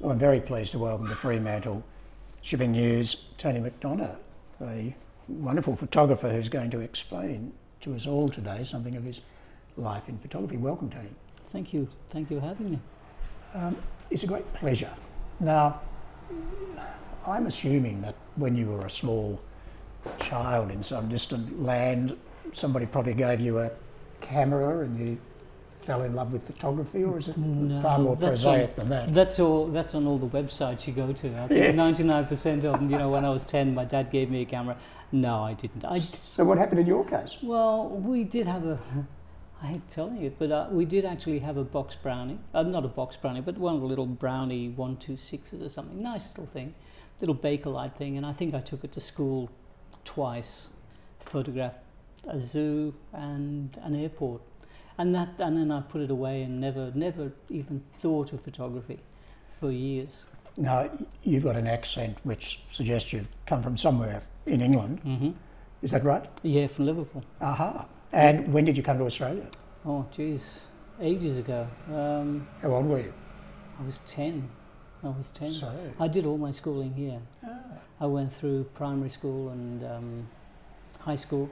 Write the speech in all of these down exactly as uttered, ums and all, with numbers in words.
Well, I'm very pleased to welcome to Fremantle Shipping News Tony McDonough, a wonderful photographer who's going to explain to us all today something of his life in photography. Welcome, Tony. Thank you. Thank you for having me. Um, it's a great pleasure. Now, I'm assuming that when you were a small child in some distant land, somebody probably gave you a camera and you fell in love with photography, or is it no, far more prosaic on, than that? That's all. That's on all the websites you go to. I think yes. ninety-nine percent of them. You know, when I was ten, my dad gave me a camera. No, I didn't. I, so what happened in your case? well, we did have a. I hate telling you, but uh, we did actually have a box brownie. Uh, not a box brownie, but one of the little brownie one two sixes or something. Nice little thing, little Bakelite thing. And I think I took it to school twice, photographed a zoo and an airport. And that, and then I put it away and never, never even thought of photography for years. Now, you've got an accent which suggests you've come from somewhere in England. Mm-hmm. Is that right? Yeah, from Liverpool. Aha. And when did you come to Australia? Oh, geez, ages ago. Um, How old were you? I was ten. I was ten. So, I did all my schooling here. ah. I went through primary school and um, high school.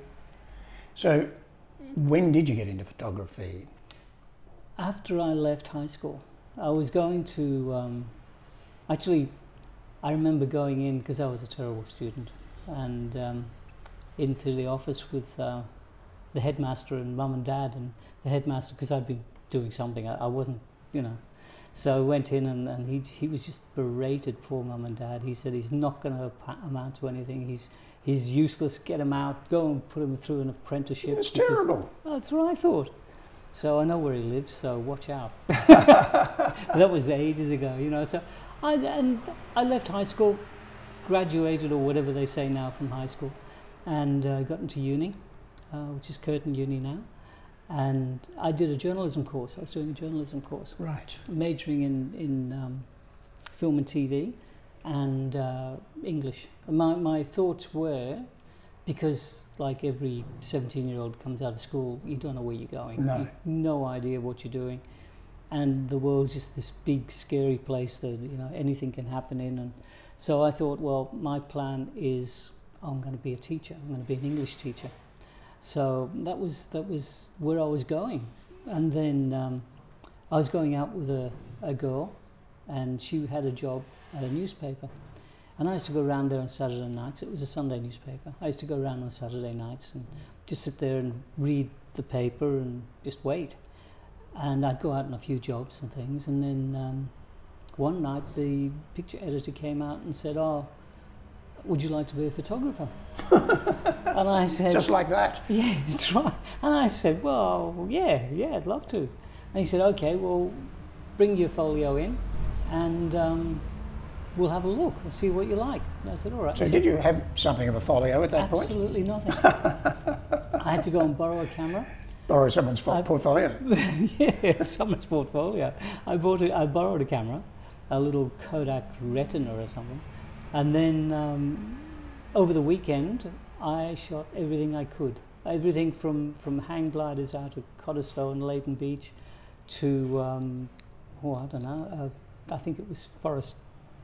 So, when did you get into photography? After I left high school, I was going to, um, actually, I remember going in, because I was a terrible student, and um, into the office with uh, the headmaster and mum and dad, and the headmaster, because I'd been doing something, I, I wasn't, you know. So I went in and, and he he was just berated poor mum and dad. He said he's not going to amount to anything. He's he's useless. Get him out. Go and put him through an apprenticeship. It's terrible. Well, that's what I thought. So I know where he lives. So watch out. But that was ages ago, you know. So I and I left high school, graduated or whatever they say now from high school, and uh, got into uni, uh, which is Curtin Uni now. And I did a journalism course. I was doing a journalism course, Right. majoring in in um, film and T V and uh, English. And my my thoughts were, because like every seventeen-year-old comes out of school, you don't know where you're going. No. You've no idea what you're doing, and the world's just this big, scary place that you know anything can happen in. And so I thought, well, my plan is I'm going to be a teacher. I'm going to be an English teacher. So that was that was where I was going, and then um, I was going out with a, a girl, and she had a job at a newspaper, and I used to go around there on Saturday nights. It was a Sunday newspaper. I used to go around on Saturday nights and just sit there and read the paper and just wait, and I'd go out on a few jobs and things, and then um, one night the picture editor came out and said, "Oh, would you like to be a photographer?" And I said, Just like that? "Yeah, that's right." And I said, "Well, yeah, yeah, I'd love to." And he said, "Okay, well, bring your folio in and um, we'll have a look and see what you like." And I said, "All right." So I did said, you have something of a folio at that point? Absolutely nothing. I had to go and borrow a camera. Borrow someone's fo- I- portfolio? Yeah, someone's portfolio. I bought it. I borrowed a camera, a little Kodak Retina or something, and then um, over the weekend I shot everything I could. Everything from, from hang gliders out of Cottesloe and Leighton Beach to, um, oh, I don't know, uh, I think it was Forest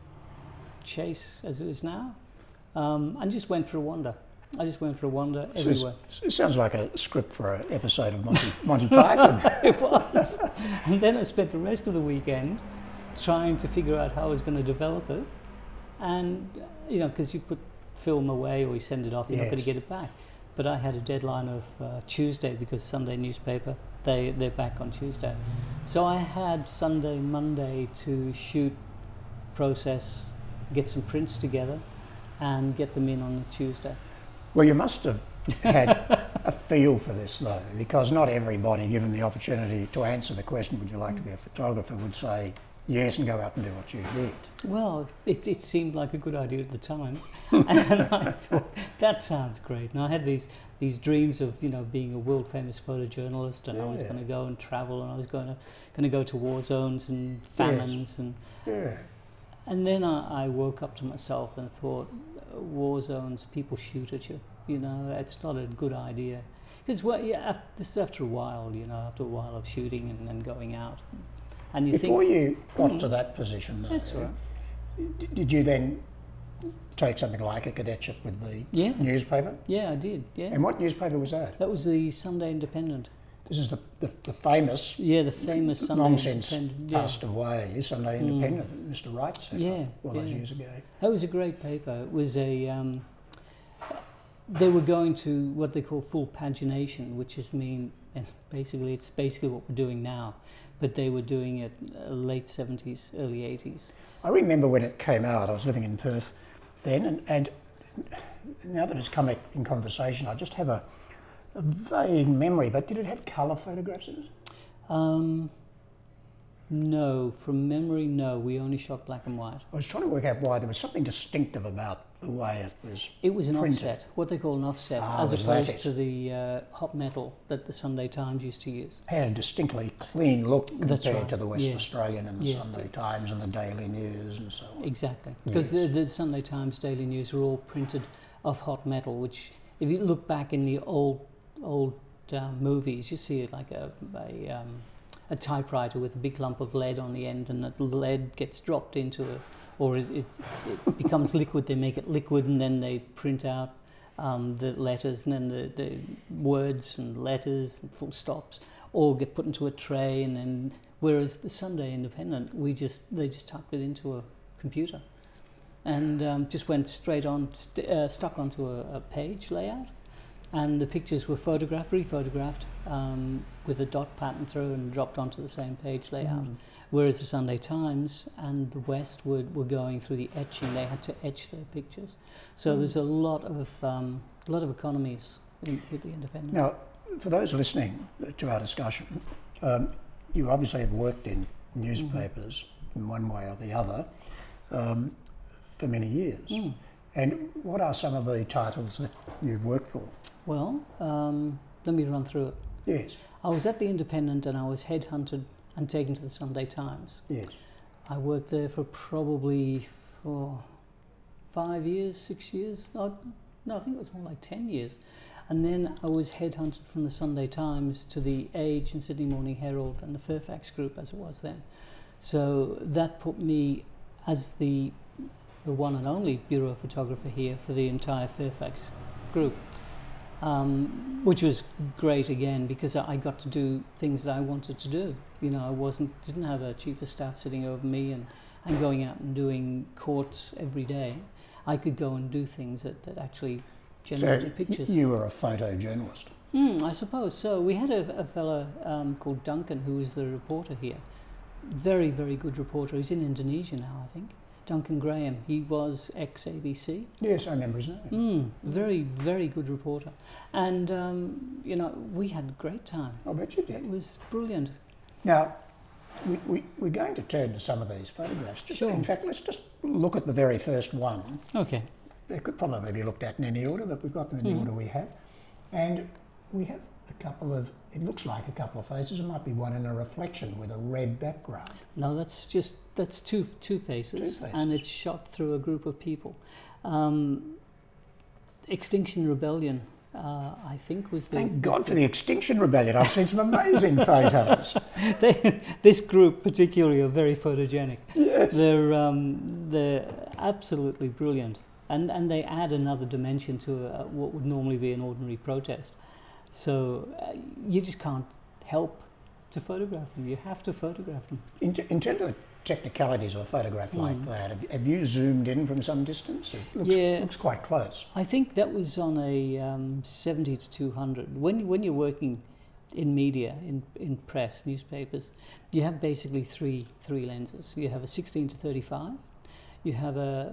Chase as it is now, um, and just went for a wander. I just went for a wander This everywhere. is- It sounds like a script for an episode of Monty, Monty Python. It was. And then I spent the rest of the weekend trying to figure out how I was going to develop it. And, you know, because you put film away or you send it off, you're not Yes. going to get it back. But I had a deadline of uh, Tuesday because Sunday newspaper, they, they're back on Tuesday. So I had Sunday, Monday to shoot, process, get some prints together and get them in on Tuesday. Well, you must have had a feel for this, though, because not everybody, given the opportunity to answer the question, would you like to be a photographer, would say yes and go out and do what you did. Well, it, it seemed like a good idea at the time, and I thought that sounds great. And I had these these dreams of you know being a world famous photojournalist, and Yeah. I was going to go and travel, and I was going to going to go to war zones and famines, and Yeah. and then I, I woke up to myself and thought, war zones, people shoot at you. You know, it's not a good idea. Because well, yeah, after, this after a while, you know, after a while of shooting and, and going out, And you Before think, you got hmm, to that position, though, that's all right. d- did you then take something like a cadetship with the Yeah. newspaper? Yeah, I did. Yeah, And what newspaper was that? that was the Sunday Independent. This is the, the, the famous, Yeah, the famous Sunday long since Independent. Yeah. passed away, Sunday Independent, that Mister Wright set Yeah, up all those yeah. years ago. That was a great paper. It was a. Um, they were going to what they call full pagination, which is mean, and basically it's basically what we're doing now, but they were doing it uh, late seventies, early eighties. I remember when it came out, I was living in Perth then, and, and now that it's come in conversation, I just have a, a vague memory, but did it have colour photographs in it? Um, no, from memory, no. We only shot black and white. I was trying to work out why there was something distinctive about the way it was. It was an printed. offset, what they call an offset, Ah, as was that opposed it? to the uh, hot metal that the Sunday Times used to use. Had a distinctly clean look That's compared right, to the West yeah. Australian and the Yeah. Sunday Times and the Daily News and so on. Exactly, because the, the Sunday Times, Daily News are all printed of hot metal, which, if you look back in the old old uh, movies, you see it like a a, um, a typewriter with a big lump of lead on the end, and that lead gets dropped into a, or it, it, it becomes liquid. They make it liquid, and then they print out um, the letters, and then the, the words and letters and full stops all get put into a tray, and then. Whereas the Sunday Independent, we just they just tucked it into a computer, and um, just went straight on, st- uh, stuck onto a, a page layout, and the pictures were photographed, rephotographed um, with a dot pattern through, and dropped onto the same page layout. Mm. Whereas the Sunday Times and the West were, were going through the etching; they had to etch their pictures. So Mm. there's a lot of um, a lot of economies in, with the Independent. Now, for those listening to our discussion, um, you obviously have worked in newspapers in one way or the other um, for many years. Mm. And what are some of the titles that you've worked for? Well, um, let me run through it. Yes, I was at the Independent, and I was headhunted and taken to the Sunday Times. yes. I worked there for probably for five years, six years. No, no, I think it was more like ten years. And then I was headhunted from the Sunday Times to the Age and Sydney Morning Herald and the Fairfax Group, as it was then. So that put me as the, the one and only bureau photographer here for the entire Fairfax Group. Um, which was great again, because I got to do things that I wanted to do. You know, I wasn't didn't have a chief of staff sitting over me and, and going out and doing courts every day. I could go and do things that, that actually generated y- pictures. you were a photojournalist. Hmm, I suppose so. We had a, a fella um, called Duncan, who was the reporter here. Very, very good reporter. He's in Indonesia now, I think. Duncan Graham. He was ex-A B C. Yes, I remember his name. Mm, very, very good reporter. And, um, you know, we had a great time. I bet you It did. was brilliant. Now, we, we, we're going to turn to some of these photographs. Just, Sure. In fact, let's just look at the very first one. Okay. They could probably be looked at in any order, but we've got them in the Mhm. order we have. And we have a couple of, it looks like a couple of faces. It might be one in a reflection with a red background. No, that's just, that's two two faces, Two faces. and it's shot through a group of people. Um, Extinction Rebellion, uh, I think, was the... Thank God for the Extinction Rebellion. I've seen some amazing photos. they, this group particularly are very photogenic. Yes. They're, um, they're absolutely brilliant. And, and they add another dimension to uh, what would normally be an ordinary protest. So uh, you just can't help to photograph them. You have to photograph them. In, t- in terms of the technicalities of a photograph like Mm. that, have, have you zoomed in from some distance? It looks, Yeah. looks quite close. I think that was on a um, seventy to two hundred. When, when you're working in media, in, in press, newspapers, you have basically three, three lenses. You have a sixteen to thirty-five, you have a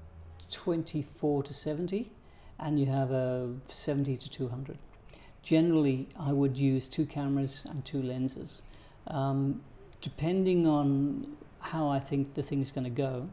twenty-four to seventy, and you have a seventy to two hundred. Generally, I would use two cameras and two lenses. Um, depending on how I think the thing's going to go,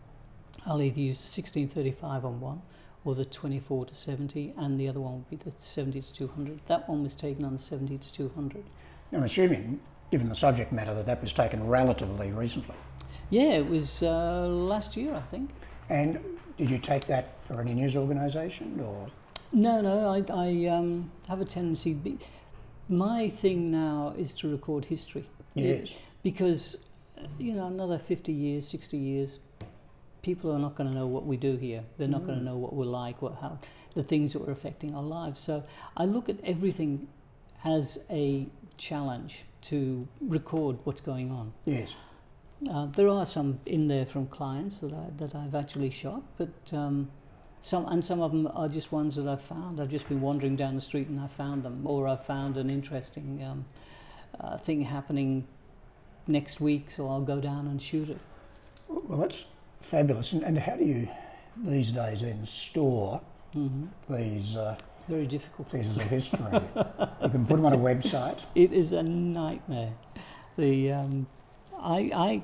I'll either use the sixteen thirty-five on one or the twenty-four to seventy, and the other one would be the seventy to two hundred. That one was taken on the seventy to two hundred. Now, I'm assuming, given the subject matter, that that was taken relatively recently. Yeah, it was uh, last year, I think. And did you take that for any news organisation or? No, no, I, I um, have a tendency... Be, my thing now is to record history. Yes. Because you know, another fifty years, sixty years, people are not going to know what we do here. They're not mm. going to know what we're like, what how the things that are affecting our lives. So I look at everything as a challenge to record what's going on. Yes. Uh, there are some in there from clients that I that I've actually shot, but um, some and some of them are just ones that I've found. I've just been wandering down the street and I found them, or I've found an interesting um, uh, thing happening next week, so I'll go down and shoot it. Well, that's fabulous. And, and how do you these days then store mm-hmm. these uh, very difficult pieces of history? You can put them on a website. It is a nightmare. The um, I I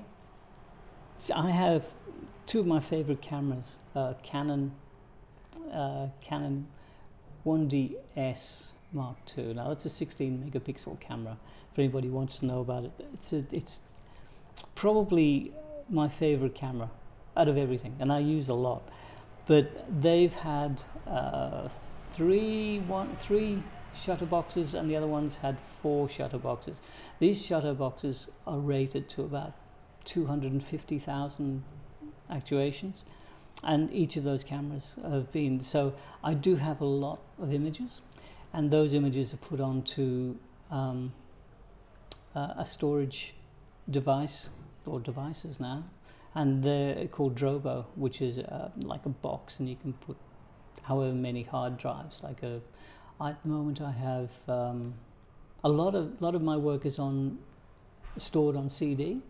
I have two of my favourite cameras, uh, Canon uh, Canon one D S Mark two. Now that's a sixteen megapixel camera. If anybody wants to know about it, it's a, it's probably my favourite camera out of everything, and I use a lot. But they've had uh, three one three shutter boxes, and the other ones had four shutter boxes. These shutter boxes are rated to about two hundred fifty thousand actuations, and each of those cameras have been, so I do have a lot of images, and those images are put onto um, uh, a storage device, or devices now, and they're called Drobo, which is uh, like a box, and you can put however many hard drives. Like a, at the moment I have um, a lot of lot of my work is on stored on C D,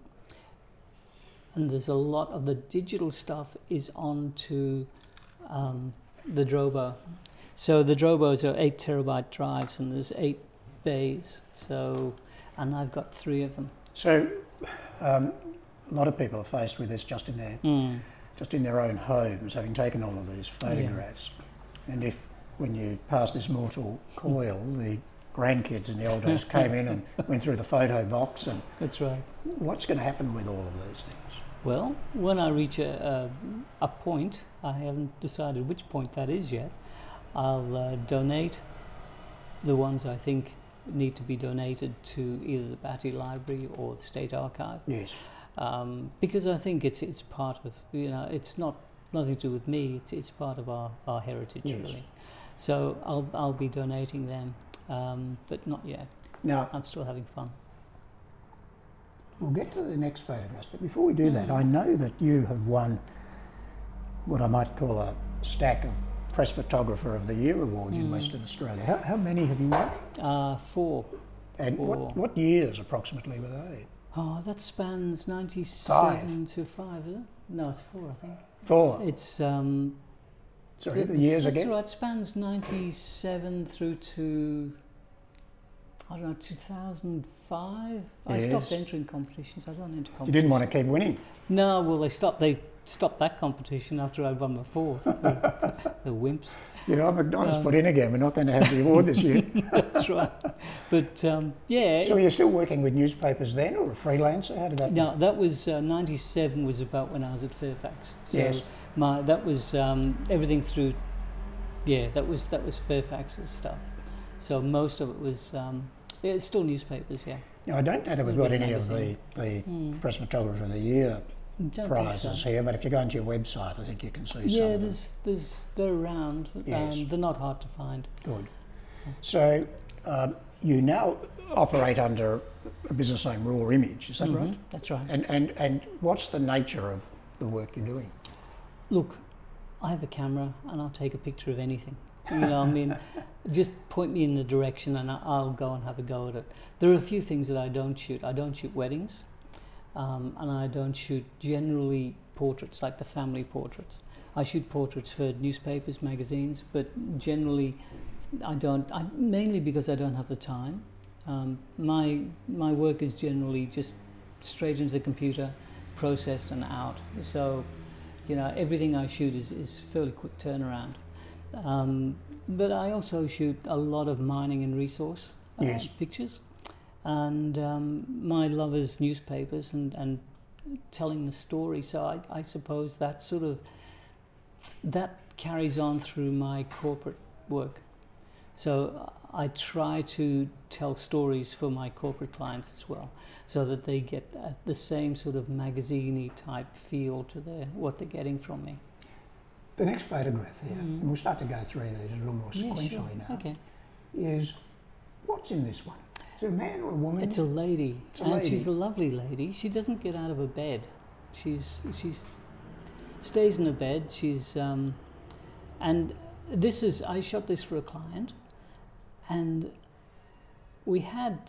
and there's a lot of the digital stuff is onto um, the Drobo. So the Drobos are eight terabyte drives, and there's eight bays. So, and I've got three of them. So, um, a lot of people are faced with this just in their mm. just in their own homes, having taken all of these photographs. Yeah. And if, when you pass this mortal coil, the grandkids in the old days came in and went through the photo box, and that's right. What's going to happen with all of these things? Well, when I reach a, a, a point, I haven't decided which point that is yet, I'll uh, donate the ones I think need to be donated to either the Batty Library or the State Archive. Yes. Um, because I think it's it's part of, you know, it's not nothing to do with me, it's it's part of our, our heritage, yes. really. So I'll I'll be donating them, um, but not yet. Now, I'm still having fun. We'll get to the next photographs, but before we do that, I know that you have won what I might call a stack of Press Photographer of the Year awards mm. in Western Australia. How, how many have you won? Uh, four. And four. what what years approximately were they? Oh, that spans ninety-seven five. to five, is it? No, it's four, I think. Four? It's, um... Sorry, the years that's again? That's right, it spans ninety-seven through to, I don't know, two thousand five? I yes. stopped entering competitions, I don't enter competitions. You didn't want to keep winning? No, well, they stopped, they stopped that competition after I won my fourth. the, the wimps. You know, McDonald's um, put in again, we're not going to have the award this year. That's right. But, um, yeah. So you're still working with newspapers then, or a freelancer? How did that No, work? that was, uh, ninety-seven was about when I was at Fairfax. So yes. my, that was um, everything through, yeah, that was that was Fairfax's stuff. So most of it was, um, yeah, it's still newspapers, yeah. Now, I don't know that we've got any of the, the mm. Press Photographer of the Year Don't prizes so. here, but if you go into your website, I think you can see yeah, some of there's, there's, they're around. Yes. Um, they're not hard to find. Good. So um, you now operate under a business name Raw Image, is that mm-hmm. right? That's right. And, and, and what's the nature of the work you're doing? Look, I have a camera and I'll take a picture of anything. You know, I mean, just point me in the direction and I'll go and have a go at it. There are a few things that I don't shoot. I don't shoot weddings. Um, and I don't shoot generally portraits, like the family portraits. I shoot portraits for newspapers, magazines, but generally I don't, I, mainly because I don't have the time. Um, my, my work is generally just straight into the computer, processed and out. So, you know, everything I shoot is, is fairly quick turnaround. Um, but I also shoot a lot of mining and resource uh, yes. pictures. And um, my love is newspapers and, and telling the story. So I, I suppose that sort of, that carries on through my corporate work. So I try to tell stories for my corporate clients as well, so that they get uh, the same sort of magazine-y type feel to their, what they're getting from me. The next photograph here, Mm. and we'll start to go through these a little more Yeah, sequentially sure. now, Okay. is what's in this one? Is it a man or a woman? It's a lady, It's a and lady. she's a lovely lady. She doesn't get out of her bed. She's she's stays in her bed. She's um, and this is I shot this for a client, and we had.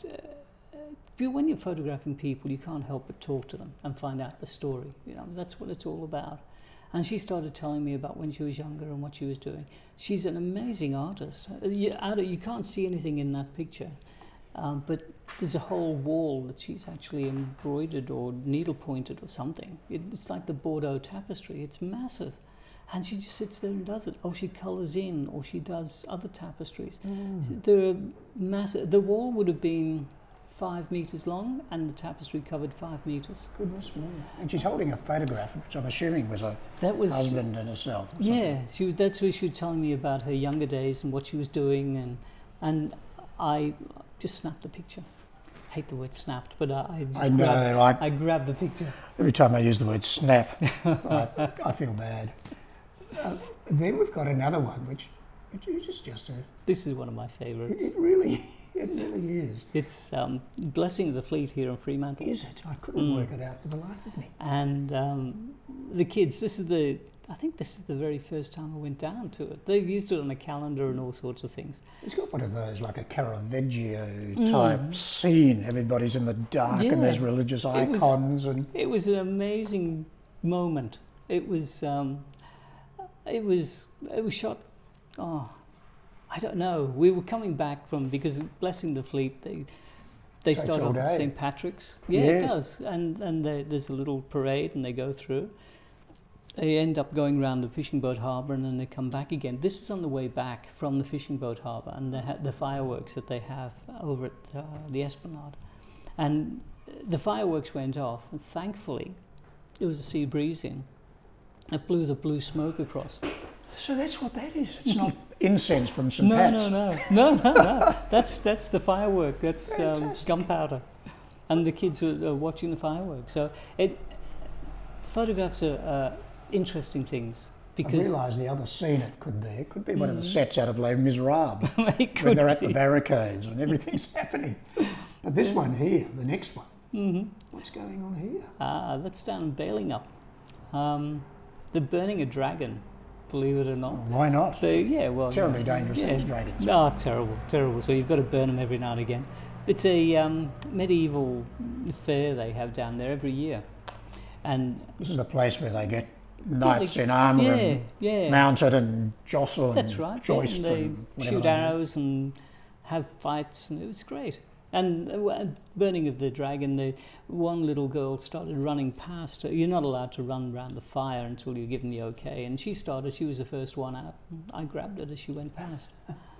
Uh, when you're photographing people, you can't help but talk to them and find out the story. You know, that's what it's all about. And she started telling me about when she was younger and what she was doing. She's an amazing artist. You, out of, you can't see anything in that picture, um, but there's a whole wall that she's actually embroidered or needle pointed or something. It, it's like the Bordeaux tapestry. It's massive. And she just sits there and does it. Or she colours in, or she does other tapestries. Mm. There are massive. The wall would have been five metres long, and the tapestry covered five metres. Goodness me. And she's holding a photograph, which I'm assuming was a That was husband and herself. or something. yeah. She was, that's where she was telling me about her younger days and what she was doing, and and I just snapped the picture. Hate the word snapped, but I, I just I know. grabbed, I, I grabbed the picture. every time I use the word snap, I, I feel bad. Uh, then we've got another one, which, which is just a. This is one of my It, favourites. it really, it really is. It's um, Blessing of the Fleet here in Fremantle. Is it? I couldn't Mm. work it out for the life of me. And um, the kids, this is the, I think this is the very first time I went down to it. They've used it on a calendar and all sorts of things. It's got one of those, like a Caravaggio Mm. type scene. Everybody's in the dark Yeah. and there's religious It was- icons and. It was an amazing moment. It was, um, it was, it was shot, oh, I don't know. We were coming back from, because Blessing the Fleet, they they Takes start all off at day. Saint Patrick's. Yeah, it Yes. does. And and they, there's a little parade and they go through. They end up going around the fishing boat harbour and then they come back again. This is on the way back from the fishing boat harbour, and they ha- the fireworks that they have over at uh, the Esplanade. And the fireworks went off, and thankfully there was a sea breeze in. It blew the blue smoke across. So that's what that is. It's not incense from Saint No, Pat's. no, no, no, no, no. That's that's the firework. That's um, Fantastic. gunpowder, and the kids are, are watching the fireworks. So it photographs are uh, interesting things I because realise the other scene it could be. It could be one of the Mm. sets out of Les Miserables, it when could they're at be. the barricades and everything's happening. But this one here, the next one, hmm what's going on here? Ah, that's down Bailing Up. Um, they're burning a dragon, believe it or Oh, not. why not? They, yeah, well, Terribly you know, dangerous yeah. things, dragons. Oh, terrible, terrible. So you've got to burn them every now and again. It's a um, medieval fair they have down there every year, and This is the place where they get knights in armour yeah, and yeah, mounted and jostle that's and right. yeah, joist and they and whatever shoot they do. arrows and have fights, and it was great. And uh, w- burning of the dragon, the one little girl started running past her. You're not allowed to run around the fire until you're given the okay. And she started. She was the first one out. I grabbed it as she went past.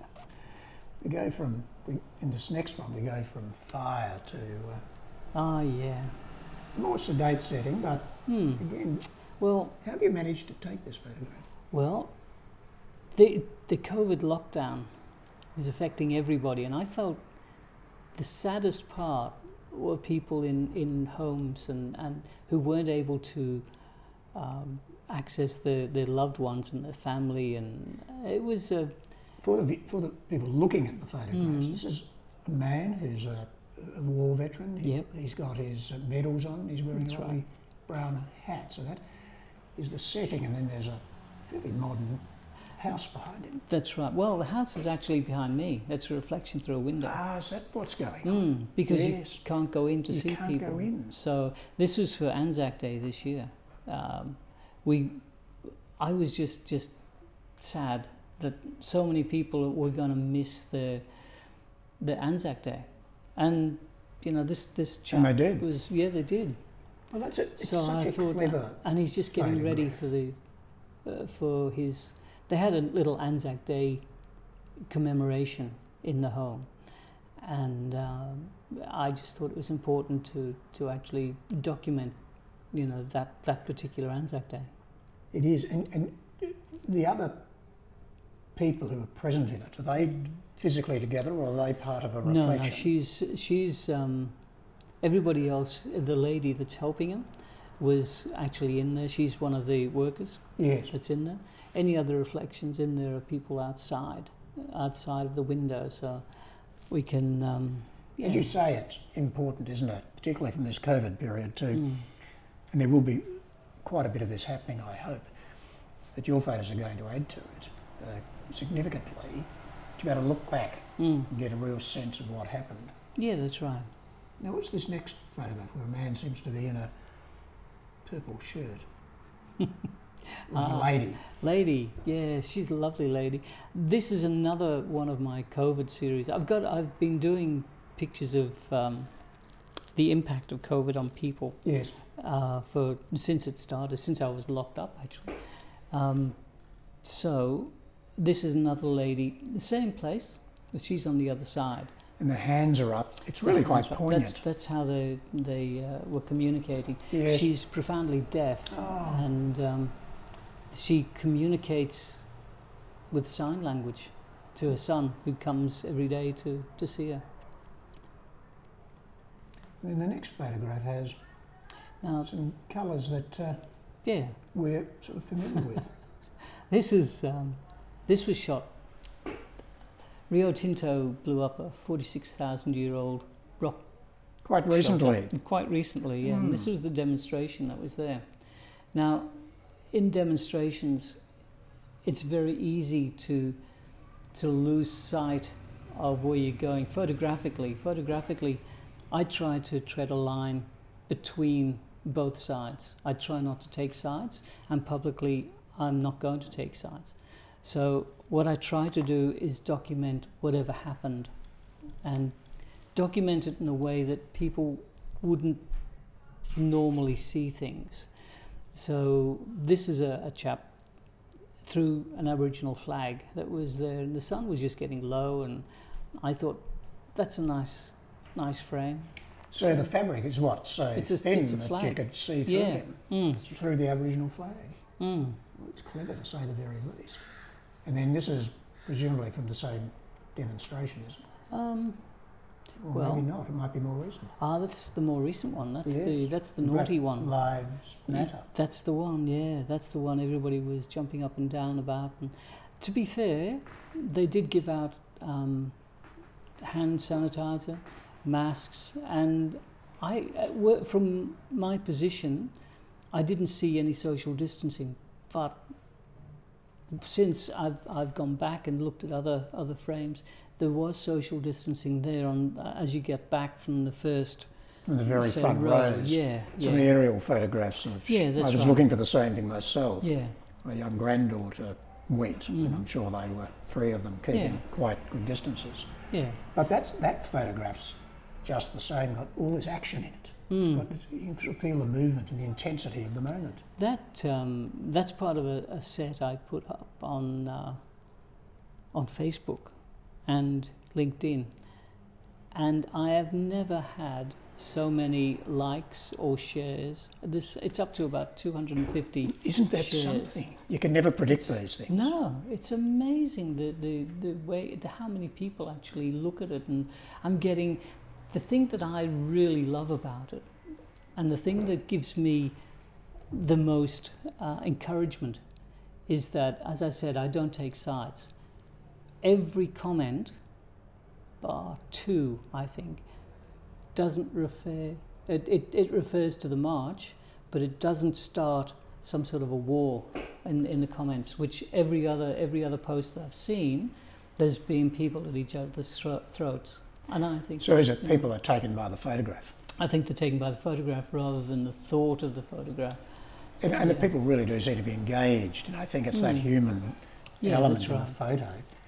We go from, we, in this next one, we go from fire to uh, Ah, yeah. a more sedate setting, but Hmm. again, Well, how have you managed to take this photograph? Well, the the COVID lockdown was affecting everybody, and I felt the saddest part were people in, in homes and, and who weren't able to um, access their, their loved ones and their family, and it was a For the, vi- for the people looking at the photographs, Mm. this is a man who's a, a war veteran. He, Yep. He's got his uh, medals on. He's wearing That's a lovely brown hat. So that is the setting, and then there's a fairly modern house behind him. that's right. Well, the house is actually behind me. It's a reflection through a window. Ah, is that what's going on? Mm, because Yes. you can't go in to You see can't people. go in. So this was for Anzac Day this year. Um, we, I was just just sad that so many people were going to miss the the Anzac Day, and you know this this chap And they did. was yeah they did, Well, that's it. It's So such I a thought- clever. and he's just getting ready Photograph. for the uh, for his. They had a little Anzac Day commemoration in the home, and um, I just thought it was important to to actually document, you know, that that particular Anzac Day. It is, and, and the other people who are present in it, are they physically together or are they part of a No, reflection? no, she's she's um, everybody else. The lady that's helping him was actually in there. She's one of the workers Yes. that's in there. Any other reflections in there are people outside, outside of the window. So we can. Um, yeah. As you say, it's important, isn't it? Particularly from this COVID period too. Mm. And there will be quite a bit of this happening, I hope, that your photos are going to add to it uh, significantly, to be able to look back Mm. and get a real sense of what happened. Yeah, that's right. Now, what's this next photograph where a man seems to be in a purple shirt? Or Ah. a lady. Lady, yeah, she's a lovely lady. This is another one of my COVID series. I've got, I've been doing pictures of um, the impact of COVID on people Yes. uh, for since it started, since I was locked up actually. Um, so this is another lady, the same place, but she's on the other side. And the hands are up. It's really quite poignant. That's, that's how they they uh, were communicating. Yes. She's profoundly deaf, Oh. and um, she communicates with sign language to her son, who comes every day to, to see her. Then the next photograph has Now, some colours that uh, yeah, we're sort of familiar with. this is um, this was shot. Rio Tinto blew up a forty-six thousand year old rock Quite recently. shelter. Quite recently, yeah. Mm. And this was the demonstration that was there. Now, in demonstrations, it's very easy to to lose sight of where you're going photographically. Photographically, I try to tread a line between both sides. I try not to take sides, and publicly, I'm not going to take sides. So what I try to do is document whatever happened, and document it in a way that people wouldn't normally see things. So this is a, a chap threw an Aboriginal flag that was there, and the sun was just getting low, and I thought, that's a nice, nice frame. So the fabric is what? So It's a- thin it's a that you flag. could see through Yeah. him, Mm. through the Aboriginal flag. Mm. Well, it's clever to say the very least. And then this is presumably from the same demonstration, isn't it? Um, Or Well- maybe not, it might be more recent. ah, that's the more recent one. That's the Yes. that's the Black naughty one. Lives Matter. That's the one, yeah. That's the one everybody was jumping up and down about. And to be fair, they did give out um, hand sanitizer, masks, and I, uh, wo- from my position, I didn't see any social distancing. But since I've I've gone back and looked at other other frames, there was social distancing there on uh, as you get back from the first. From the very say, front row. rows. Yeah, Some of the yeah, aerial photographs of. Yeah, that's I was right. looking for the same thing myself. yeah. My young granddaughter went, and Mm. I'm sure they were three of them keeping Yeah. quite good distances. Yeah. But that's that photograph's just the same. Got all this action in it. It's Mm. got, you can sort of feel the movement and the intensity of the moment. That um, that's part of a, a set I put up on uh, on Facebook and LinkedIn, and I have never had so many likes or shares. This it's up to about two hundred fifty. Isn't that shares. something? You can never predict these things. No, it's amazing the, the, the way the, how many people actually look at it, and I'm getting the thing that I really love about it, and the thing that gives me the most uh, encouragement is that, as I said, I don't take sides. Every comment, bar two, I think, doesn't refer. It, it, it refers to the march, but it doesn't start some sort of a war in, in the comments, which every other every other post that I've seen, there's been people at each other's thro- throats, and I think So is it people are taken by the photograph? I think they're taken by the photograph rather than the thought of the photograph. So, And, and the yeah. people really do seem to be engaged, and I think it's that Mm. human Yeah, element that's in right. the photo.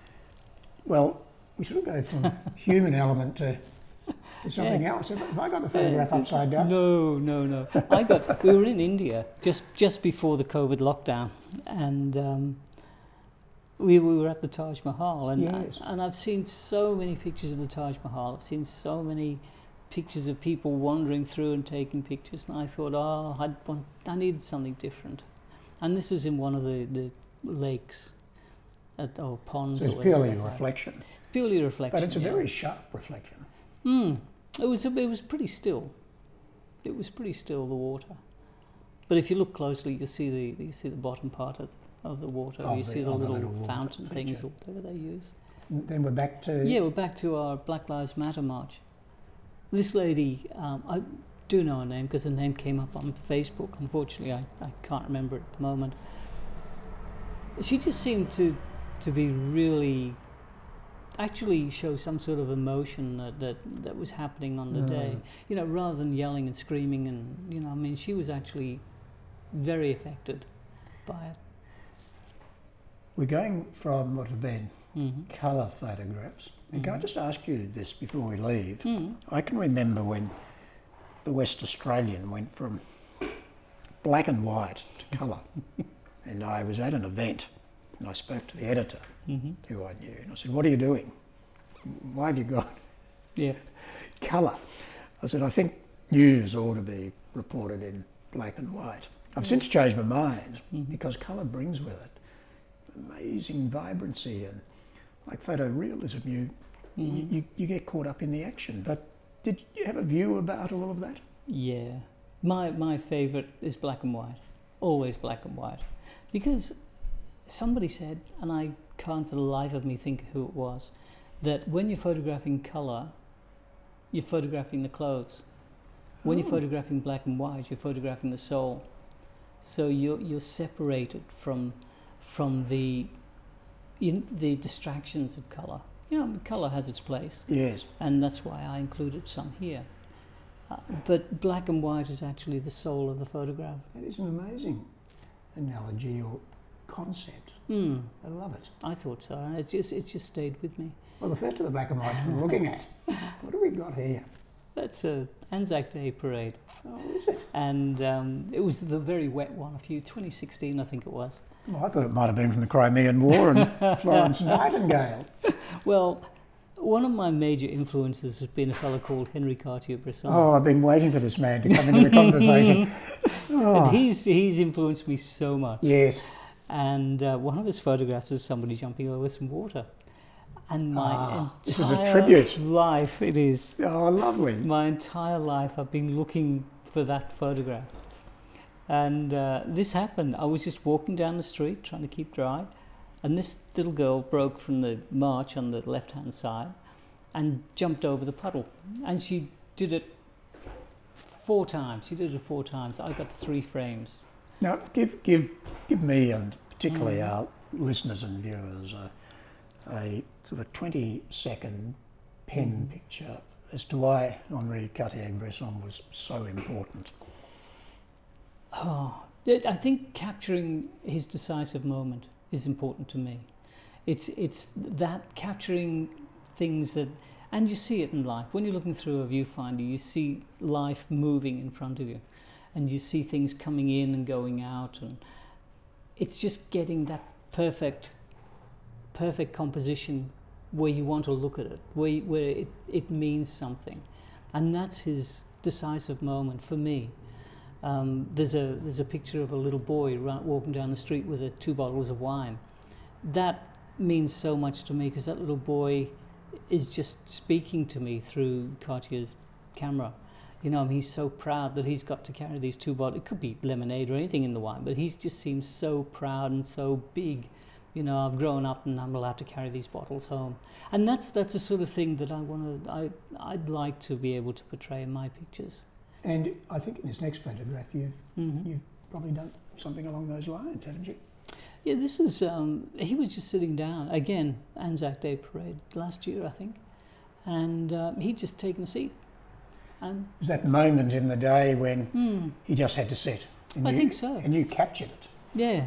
Well, we sort of go from human element to, to something else. Have, have I got the photograph upside down? No, no, no. I got. We were in India just just before the COVID lockdown, and um, we we were at the Taj Mahal, and Yes. and I've seen so many pictures of the Taj Mahal. I've seen so many pictures of people wandering through and taking pictures, and I thought, oh, I want, I needed something different, and this is in one of the the lakes, at or ponds. So it's or whatever purely they a have. reflection. Purely a reflection. But it's a yeah. very sharp reflection. Mm. It was. A, it was pretty still. It was pretty still, the water. But if you look closely, you see the you see the bottom part of of the water. Of you the- see the of the little, little water fountain things feature. or whatever they use. Then we're back to... Yeah, we're back to our Black Lives Matter march. This lady, um, I do know her name because her name came up on Facebook. Unfortunately, I, I can't remember at the moment. She just seemed to to be really, actually show some sort of emotion that, that, that was happening on the Mm. day. You know, rather than yelling and screaming and, you know, I mean, she was actually very affected by it. We're going from what have been Mm-hmm. colour photographs. And can I Mhm. just ask you this before we leave? Mm. I can remember when the West Australian went from black and white to colour. And I was at an event and I spoke to the editor, Mm-hmm. who I knew, and I said, "What are you doing? Why have you got Yeah. colour?" I said, "I think news ought to be reported in black and white." I've since changed my mind Mhm. because colour brings with it amazing vibrancy and like photorealism. You, Mhm. you, you, you get caught up in the action. But did you have a view about all of that? Yeah, my my favourite is black and white, always black and white, because somebody said, and I can't for the life of me think who it was, that when you're photographing colour, you're photographing the clothes. When you're Oh. photographing black and white, you're photographing the soul. So you're you're separated from from the in the distractions of colour. You know, colour has its place. Yes. And that's why I included some here. Uh, but black and white is actually the soul of the photograph. That is an amazing analogy or concept. Mm, I love it. I thought so. And it's just it just stayed with me. Well, the first of the black and whites we're looking at. What have we got here? That's a Anzac Day parade, Oh, is it? and um, it was the very wet one. A few twenty sixteen, I think it was. Well, I thought it might have been from the Crimean War and Florence Nightingale. Well, one of my major influences has been a fellow called Henry Cartier-Bresson. Oh, I've been waiting for this man to come into the conversation. Oh, And he's he's influenced me so much. yes. And uh, one of his photographs is somebody jumping over some water. And my Ah, entire this is a tribute. life, it is. Oh, lovely. My entire life I've been looking for that photograph. And uh, this happened. I was just walking down the street trying to keep dry. And this little girl broke from the march on the left-hand side and jumped over the puddle. And she did it four times. She did it four times. I got three frames. Now, give give give me and particularly Mm. our listeners and viewers a, a sort of a twenty-second pen Mm. picture as to why Henri Cartier-Bresson was so important. Oh, it- I think capturing his decisive moment is important to me. It's it's that capturing things that, and you see it in life. When you're looking through a viewfinder, you see life moving in front of you, and you see things coming in and going out, and it's just getting that perfect, perfect composition where you want to look at it, where you, where it, it means something, and that's his decisive moment for me. Um, there's a there's a picture of a little boy ra- walking down the street with uh, two bottles of wine. That means so much to me because that little boy is just speaking to me through Cartier's camera. You know, he's so proud that he's got to carry these two bottles. It could be lemonade or anything in the wine, but he just seems so proud and so big. You know, I've grown up and I'm allowed to carry these bottles home, and that's that's the sort of thing that I want to. I I'd like to be able to portray in my pictures. And I think in this next photograph, you've Mm-hmm. you've probably done something along those lines, haven't you? Yeah, this is, um, he was just sitting down, again, Anzac Day parade last year, I think, and uh, he'd just taken a seat. And It was that moment in the day when hmm, he just had to sit. And I you, think so. And you captured it. yeah,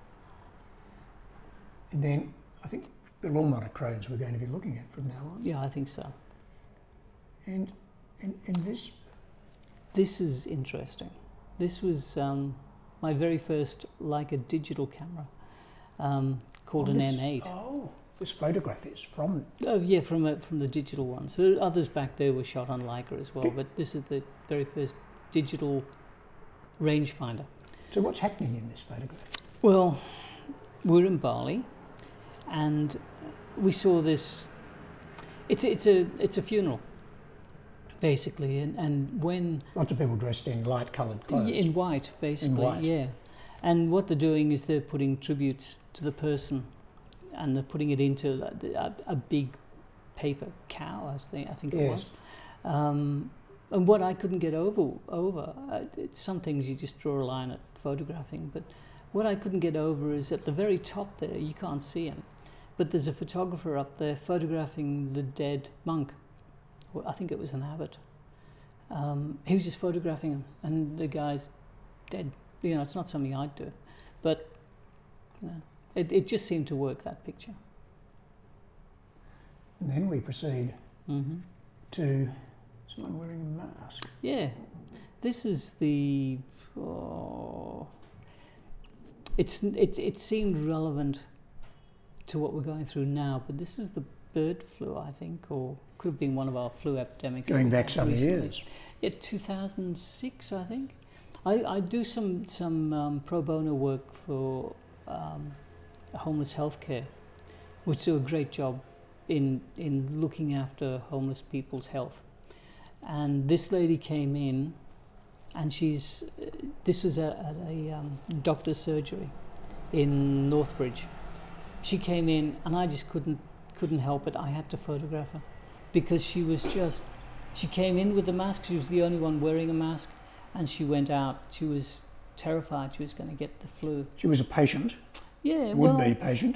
And then I think they're all monochromes we're going to be looking at from now on. yeah, I think so. And and, and this, This is interesting. This was um, my very first Leica digital camera, um, called oh, an this- M eight. Oh, this photograph is from. Oh yeah, from a, from the digital one. So others back there were shot on Leica as well, Okay. but this is the very first digital rangefinder. So what's happening in this photograph? Well, we're in Bali, and we saw this. It's it's a it's a funeral, basically, and and when Lots of people dressed in light-coloured clothes. in white, basically, white. yeah, and what they're doing is they're putting tributes to the person, and they're putting it into a, a big paper cow, I think I think it Yes. was. Um, and what I couldn't get over over uh, it's some things you just draw a line at photographing, but what I couldn't get over is at the very top there you can't see him, but there's a photographer up there photographing the dead monk. Well, I think it was an abbot. Um, he was just photographing him, and the guy's dead. You know, it's not something I'd do, but you know, it it just seemed to work, that picture. And then we proceed Mm-hmm. to someone wearing a mask. Yeah, this is the. Oh, it's it it seemed relevant to what we're going through now, but this is the bird flu, I think, or could have been one of our flu epidemics. Going that we back had some recently. years. Yeah, two thousand six, I think. I, I do some some um, pro bono work for um, homeless healthcare, which do a great job in in looking after homeless people's health. And this lady came in, and she's uh, this was at, at a um, doctor's surgery in Northbridge. She came in, and I just couldn't couldn't help it. I had to photograph her because she was just. She came in with the mask. She was the only one wearing a mask, and she went out. She was terrified she was going to get the flu. She was a patient, Yeah, would well, be patient.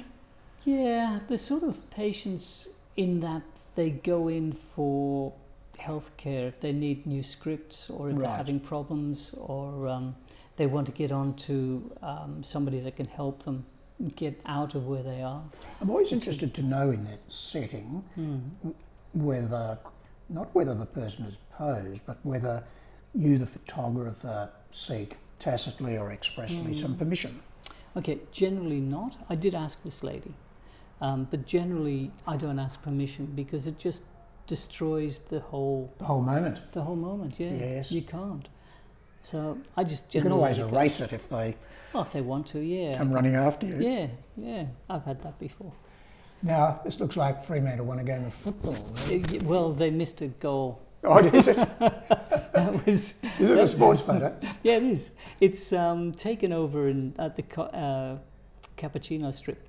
yeah, the sort of patients in that they go in for healthcare if they need new scripts, or if they're Right. having problems, or um, they want to get on to um, somebody that can help them get out of where they are. I'm always interested to know in that setting Mm. whether, not whether the person is posed, but whether you, the photographer, seek tacitly or expressly Mm. some permission. Okay, generally not. I did ask this lady, um, but generally I don't ask permission because it just destroys the whole The whole moment. the whole moment. Yeah, Yes. you can't. So I just You can generally always let it go. erase it if they Oh, if they want to, yeah. come running after you. Yeah, yeah. I've had that before. Now, this looks like Fremantle won a game of football. Uh, y- Well, they missed a goal. Oh, is it? That was Is it a sports photo? yeah, it is. It's um, taken over in at the Co- uh, Cappuccino Strip,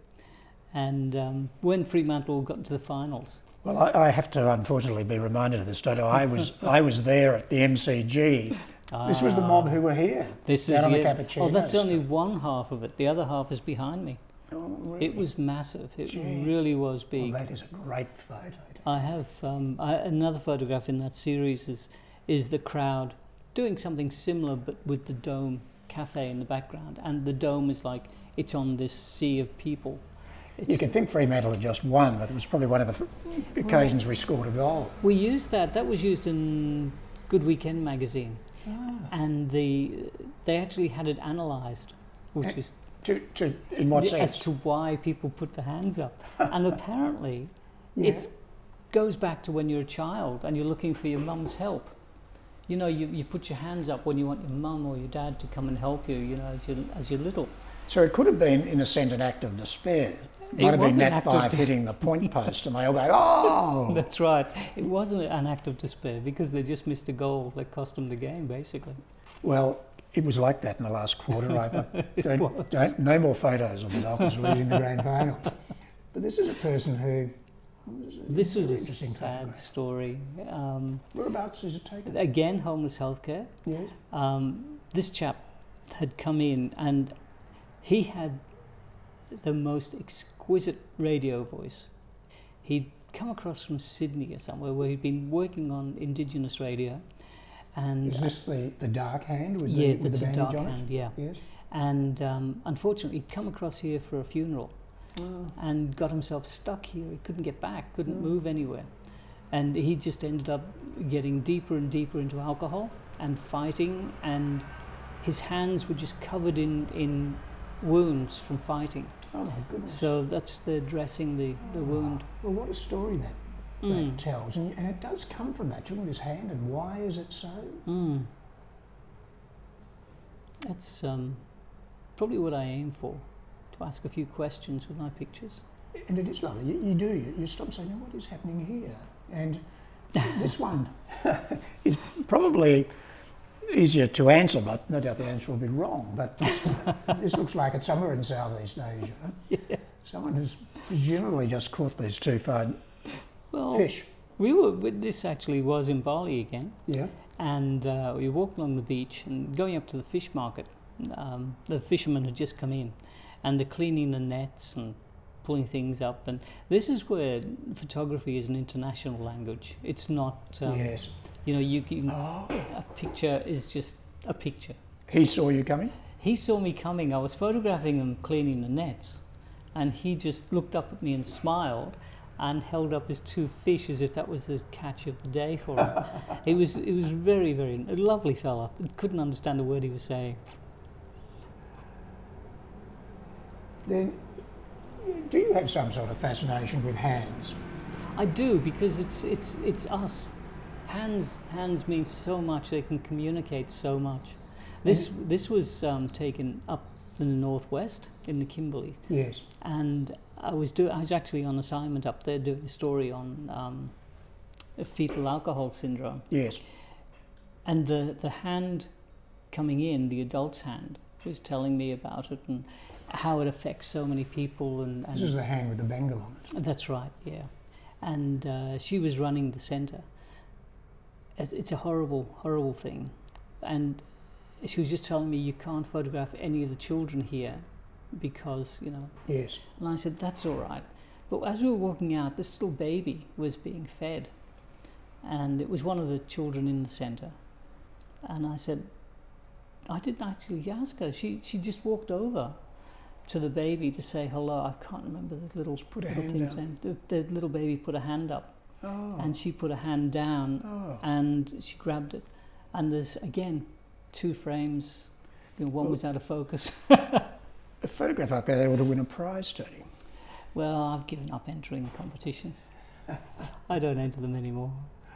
and um, when Fremantle got into the finals. Well, I, I have to unfortunately be reminded of this, don't I? I was I was there at the M C G. This was the mob who were here. This down is on the yeah. Cappuccino Oh, that's Strip. only one half of it. The other half is behind me. Oh, really? It was massive. It Gee. really was big. Well, that is a great photo. I have um, I, another photograph in that series is is the crowd doing something similar, but with the Dome Cafe in the background, and the Dome is like it's on this sea of people. It's, You could think Fremantle had just won, but it was probably one of the f- occasions we scored a goal. we used that. That was used in Good Weekend magazine, Ah. and the they actually had it analysed, which Eh, was To, to, in what as sense? to why people put their hands up, and apparently Yeah. it goes back to when you're a child and you're looking for your mum's help. You know, you, you put your hands up when you want your mum or your dad to come and help you, you know, as you're, as you're little. So it could have been, in a sense, an act of despair. It might have was been an Nat act of Five des- hitting the point post, and they all go, oh! That's right. It wasn't an act of despair because they just missed a goal that cost them the game, basically. Well, it was like that in the last quarter. I It don't, was. don't, no more photos of the Dockers losing the grand final. But this is a person who... This was a very interesting sad photograph. story. Um, Whereabouts is it taken? again, homeless healthcare. Yes. Um, this chap had come in and he had the most exquisite radio voice. He'd come across from Sydney or somewhere where he'd been working on Indigenous radio. And Is this the, the dark hand with yeah, the, with that's the a bandage dark on it? hand, yeah. Yes. And um, unfortunately, he'd come across here for a funeral Oh. and got himself stuck here. He couldn't get back, couldn't Mm. move anywhere. And he just ended up getting deeper and deeper into alcohol and fighting, and his hands were just covered in, in wounds from fighting. Oh, my goodness. So that's the dressing the, the wound. Well, what a story that, Mm. that tells. And, and it does come from that. Look at this hand, and why is it so? Mm. That's um, probably what I aim for, to ask a few questions with my pictures. And it is lovely. You, you do. You, you stop saying, what is happening here? And this one is probably easier to answer, but no doubt the answer will be wrong. But this, this looks like it's somewhere in Southeast Asia. Yeah. Someone has presumably just caught these two fine Well, fish. we were. This actually was in Bali again, Yeah. and uh, we walked along the beach and going up to the fish market. Um, the fishermen had just come in, and they're cleaning the nets and pulling things up. And this is where photography is an international language. It's not. Um, Yes. You know, you can. Oh. A picture is just a picture. He saw you coming? He saw me coming. I was photographing him cleaning the nets, and he just looked up at me and smiled, and held up his two fish as if that was the catch of the day for him. it was it was very very a lovely fella. Couldn't understand a word he was saying. Then, do you have some sort of fascination with hands? I do, because it's it's it's us. Hands hands mean so much. They can communicate so much. This this was um, taken up in the northwest in the Kimberley. Yes. And I was do I was actually on assignment up there doing a story on um, fetal alcohol syndrome. Yes. And the, the hand coming in, the adult's hand, was telling me about it and how it affects so many people. And, and This is the hand with the bangle on it. that's right, yeah. And uh, she was running the centre. It's it's a horrible, horrible thing. And she was just telling me, you can't photograph any of the children here because, you know. Yes. And I said, that's all right. But as we were walking out, this little baby was being fed. And it was one of the children in the centre. And I said, I didn't actually ask her. She she just walked over to the baby to say hello. I can't remember the little, put a little hand thing's up. name. The, the little baby put a hand up. Oh. And she put a hand down Oh. and she grabbed it. And there's, again, two frames. You know, one Well- was out of focus. A photograph like that ought to win a prize, Tony. Well, I've given up entering competitions. I don't enter them anymore.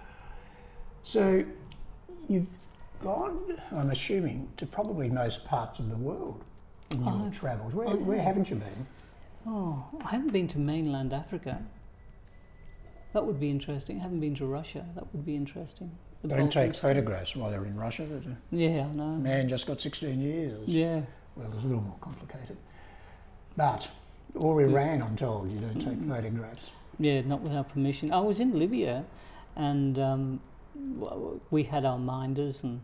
So, you've gone, I'm assuming, to probably most parts of the world in your Oh. travels. Where, Oh, where yeah. haven't you been? Oh, I haven't been to mainland Africa. That would be interesting. I haven't been to Russia. That would be interesting. The Don't take Balkans. photographs while they're in Russia. The Yeah, I know. man just got sixteen years. Yeah. Well, it's a little more complicated. But, or Iran, I'm told, you don't take photographs. Yeah, not without permission. I was in Libya, and um, w- we had our minders, and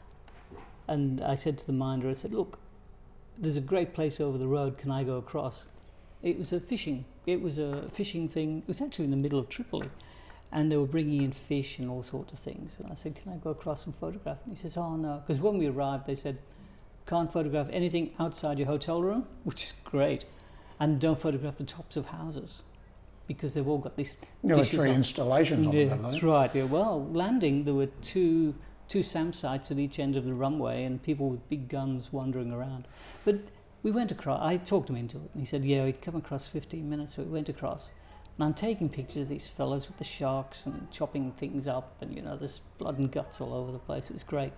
and I said to the minder, I said, look, there's a great place over the road. Can I go across? It was a fishing. It was a fishing thing. It was actually in the middle of Tripoli, and they were bringing in fish and all sorts of things. And I said, can I go across and photograph? And he says, oh no, because when we arrived, they said, can't photograph anything outside your hotel room, which is great, and don't photograph the tops of houses, because they've all got these dishes Military on. installations on Yeah, them, that's haven't they? right. Yeah. Well, landing, there were two two SAM sites at each end of the runway, and people with big guns wandering around. But we went across. I talked him into it, and he said, "Yeah, we can come across fifteen minutes." So we went across, and I'm taking pictures of these fellas with the sharks and chopping things up, and you know, there's blood and guts all over the place. It was great,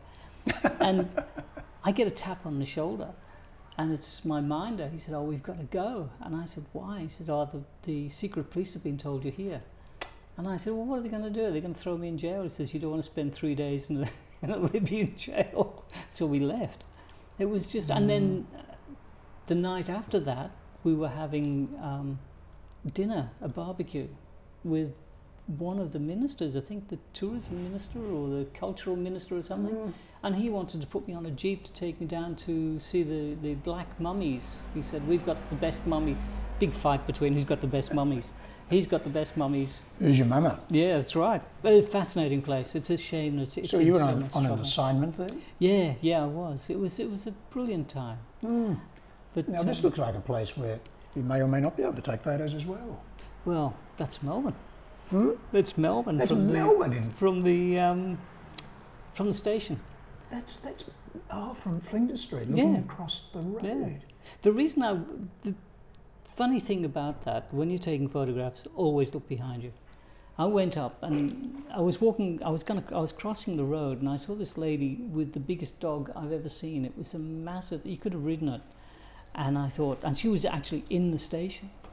and I get a tap on the shoulder. And it's my minder. He said, oh, we've got to go. And I said, why? He said, oh, the, the secret police have been told you're here. And I said, well, what are they going to do? Are they going to throw me in jail? He says, you don't want to spend three days in a, in a Libyan jail. So we left. It was just, and then uh, the night after that, we were having um, dinner, a barbecue, with one of the ministers, I think the tourism minister or the cultural minister or something. Mm. And he wanted to put me on a jeep to take me down to see the, the black mummies. He said, we've got the best mummies. Big fight between who's got the best mummies. He's got the best mummies. Who's your mama? Yeah, that's right. But it's a fascinating place. It's a shame. It's, it's So in you were so on, much on an trouble. assignment there? Yeah, yeah, I was. It was it was a brilliant time. Mm. But Now, this um, looks like a place where you may or may not be able to take photos as well. well, that's Melbourne. Hmm? That's Melbourne. That's from Melbourne the, in- from the um, from the station. That's, that's oh, from Flinders Street, looking Yeah. across the road. Yeah. The reason I, the funny thing about that, when you're taking photographs, always look behind you. I went up and I was walking, I was gonna, I was crossing the road and I saw this lady with the biggest dog I've ever seen. It was a massive, you could have ridden it. And I thought, and she was actually in the station.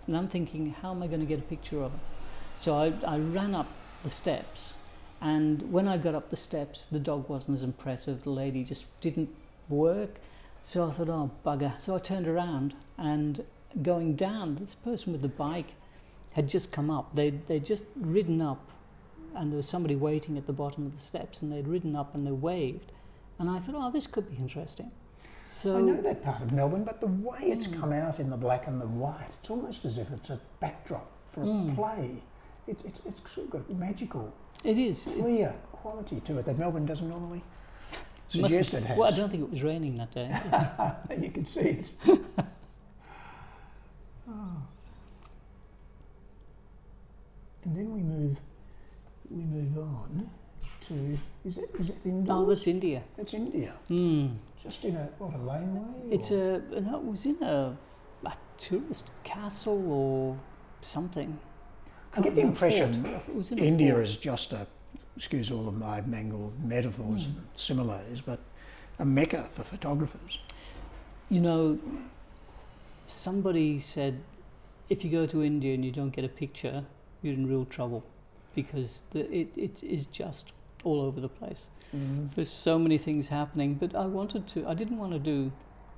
And I'm thinking, how am I going to get a picture of her? So I, I ran up the steps, and when I got up the steps, the dog wasn't as impressive. The lady just didn't work. So I thought, oh, bugger. So I turned around, and going down, this person with the bike had just come up. They'd, they'd just ridden up, and there was somebody waiting at the bottom of the steps, and they'd ridden up and they waved. And I thought, oh, this could be interesting. So I know that part of Melbourne, but the way it's Mm. come out in the black and the white, it's almost as if it's a backdrop for a Mm. play. It's it's it's sort of got a magical, it is. clear It's, quality to it that Melbourne doesn't normally must suggest have- it has. Well, I don't think it was raining that day. You can see it. Oh. And then we move we move on to is that is that India? Oh, that's India. That's India. Mm. Just in a what a laneway? It's or- a no, it was in a, a tourist castle or something. I get the Can't remember, impression fort. It was in a India fort. is just a, excuse all of my mangled metaphors Mm. and similes, but a mecca for photographers. You know, somebody said, if you go to India and you don't get a picture, you're in real trouble, because the, it, it is just all over the place. Mm. There's so many things happening, but I wanted to, I didn't want to do,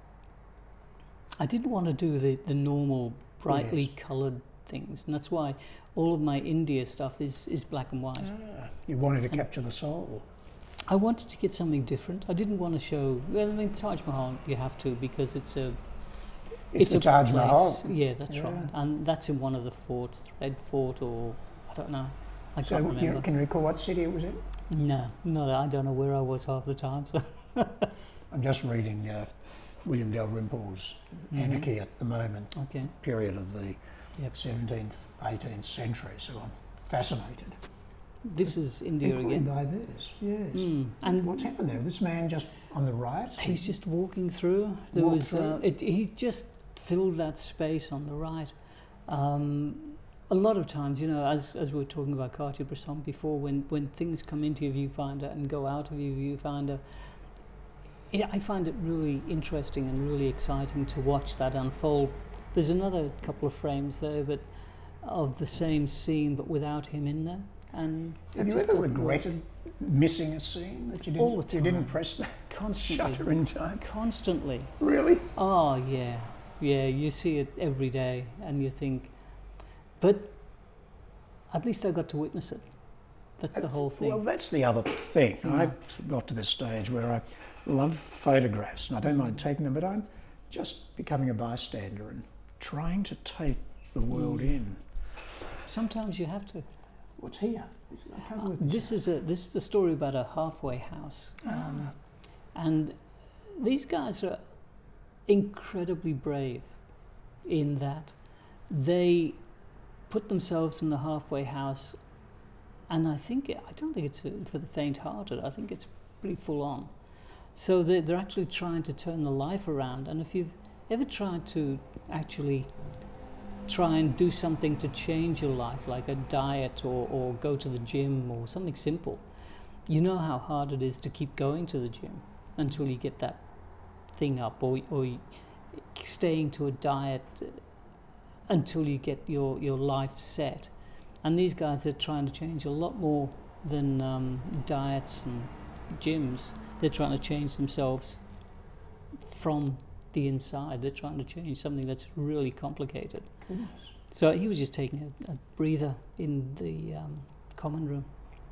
I didn't want to do the, the normal brightly Yes. coloured things, and that's why all of my India stuff is, is black and white. Ah, you wanted to capture the soul. I wanted to get something different. I didn't want to show, well, I mean, Taj Mahal, you have to, because it's a, It's, the a Taj place. Mahal. Yeah, that's Yeah. right. And that's in one of the forts, the Red Fort, or I don't know. I So can't you remember. can you recall what city it was in? No, no, I don't know where I was half the time. So. I'm just reading uh, William Dalrymple's Mhm. Anarchy at the moment, Okay. period of the Yep. seventeenth, eighteenth century, so I'm fascinated. This is India Equally again. by this, yes. Mm. And What's happened there? This man just on the right? he's just walking through. There Walked was Uh, through? it, he just filled that space on the right. Um, a lot of times, you know, as as we were talking about Cartier-Bresson before, when when things come into your viewfinder and go out of your viewfinder, yeah, I find it really interesting and really exciting to watch that unfold. There's another couple of frames there, but of the same scene, but without him in there. And it Have you just ever doesn't work. regretted missing a scene that you didn't, All the you didn't time. press the Constantly. shutter in time? Constantly. Really? Oh, yeah. Yeah, you see it every day and you think, but at least I got to witness it. That's the whole thing. Well, that's the other thing. Mm. I've got to this stage where I love photographs and I don't mind taking them, but I'm just becoming a bystander and trying to take the world Mm. in. Sometimes you have to. What's here? This- I can't Uh, work This is a this is a story about a halfway house, um, Ah. and these guys are incredibly brave in that they put themselves in the halfway house, and I think I don't think it's uh, for the faint-hearted. I think it's pretty full on. So they're, they're actually trying to turn the life around, and if you've ever tried to actually try and do something to change your life, like a diet or, or go to the gym or something simple, you know how hard it is to keep going to the gym until you get that thing up, or, or you- staying to a diet uh, until you get your, your life set. And these guys are trying to change a lot more than um, diets and gyms. They're trying to change themselves from the inside. They're trying to change something that's really complicated. Goodness. So he was just taking a, a breather in the um, common room.